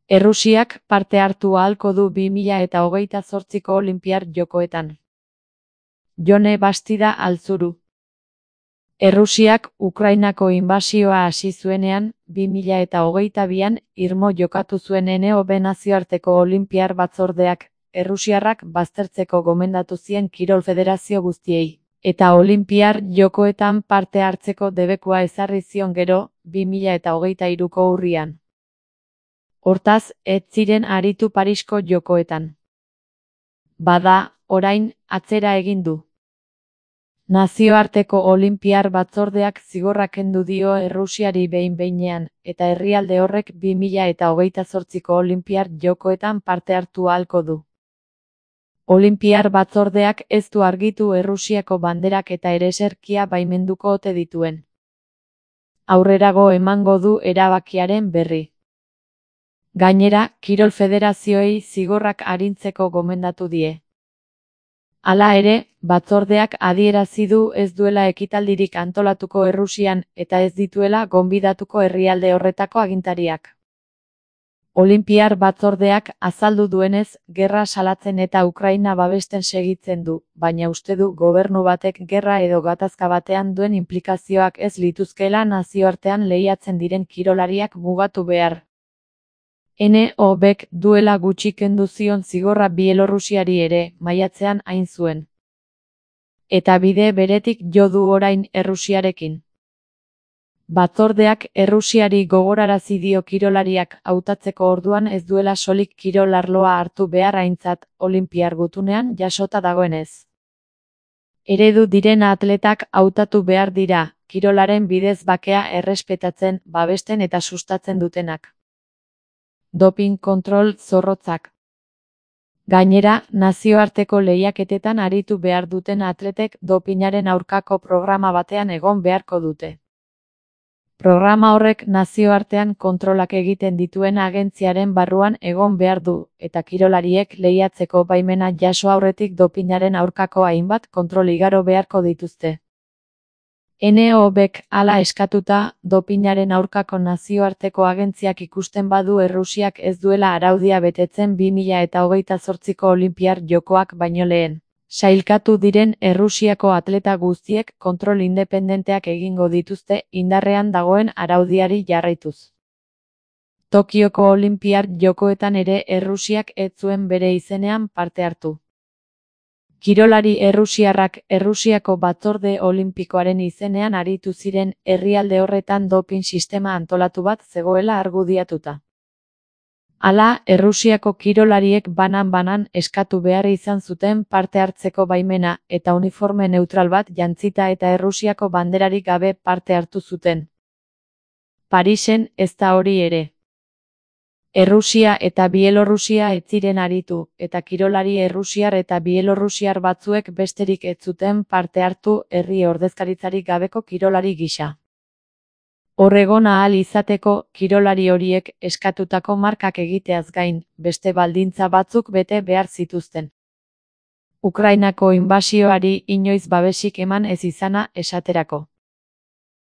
Errusiak parte hartu ahalko du 2028ko Olinpiar Jokoetan. Jone Bastida Altzuru. Errusiak Ukrainako inbasioa hasi zuenean, 2022an irmo jokatu zuen NOB nazioarteko Olinpiar batzordeak, errusiarrak baztertzeko gomendatu zien kirol federazio guztiei, eta Olinpiar Jokoetan parte hartzeko debekua ezarri zion gero, 2023ko urrian. Hortaz, ez ziren aritu Parisko Jokoetan. Bada, orain, atzera egin du. Nazioarteko Olinpiar batzordeak zigorra kendu dio Errusiari behin-behinean, eta herrialde horrek 2028ko Olinpiar Jokoetan parte hartu ahalko du. Olinpiar batzordeak ez du argitu Errusiako banderak eta ereserkia baimenduko ote dituen. Aurrerago emango du erabakiaren berri. Gainera, kirol federazioei zigorrak arintzeko gomendatu die. Hala ere, batzordeak adierazi du ez duela ekitaldirik antolatuko Errusian eta ez dituela gonbidatuko herrialde horretako agintariak. Olinpiar batzordeak azaldu duenez, gerra salatzen eta Ukraina babesten segitzen du, baina uste du gobernu batek gerra edo gatazka batean duen inplikazioak ez lituzkeela nazioartean lehiatzen diren kirolariak mugatu behar. NOBek duela gutxi kendu zion zigorra Bielorrusiari ere, maiatzean hain zuen. Eta bide beretik jo du orain Errusiarekin. Batzordeak Errusiari gogorarazi dio kirolariak hautatzeko orduan ez duela solik kirol arloa hartu behar aintzat, Olinpiar gutunean jasota dagoenez. Eredu diren atletak hautatu behar dira, kirolaren bidez bakea errespetatzen, babesten eta sustatzen dutenak. Doping kontrol zorrotzak. Gainera, nazioarteko lehiaketetan aritu behar duten atletek dopinaren aurkako programa batean egon beharko dute. Programa horrek nazioartean kontrolak egiten dituen agentziaren barruan egon behar du, eta kirolariek lehiatzeko baimena jaso aurretik dopinaren aurkako hainbat kontrol igaro beharko dituzte. NOBek hala eskatuta, dopinaren aurkako nazioarteko agentziak ikusten badu Errusiak ez duela araudia betetzen 2028ko Olinpiar Jokoak baino lehen. Sailkatu diren Errusiako atleta guztiek kontrol independenteak egingo dituzte indarrean dagoen araudiari jarraituz. Tokioko Olinpiar Jokoetan ere Errusiak ez zuen bere izenean parte hartu. Kirolari errusiarrak Errusiako batzorde olimpikoaren izenean aritu ziren herrialde horretan dopin sistema antolatu bat zegoela argudiatuta. Hala, Errusiako kirolariek banan-banan eskatu behar izan zuten parte hartzeko baimena eta uniforme neutral bat jantzita eta Errusiako banderarik gabe parte hartu zuten. Parisen ez da hori ere. Errusia eta Bielorrusia ez ziren aritu, eta kirolari errusiar eta bielorrusiar batzuek besterik ez zuten parte hartu herri ordezkaritzarik gabeko kirolari gisa. Horregon ahal izateko, kirolari horiek eskatutako markak egiteaz gain, beste baldintza batzuk bete behar zituzten. Ukrainako inbasioari inoiz babesik eman ez izana esaterako.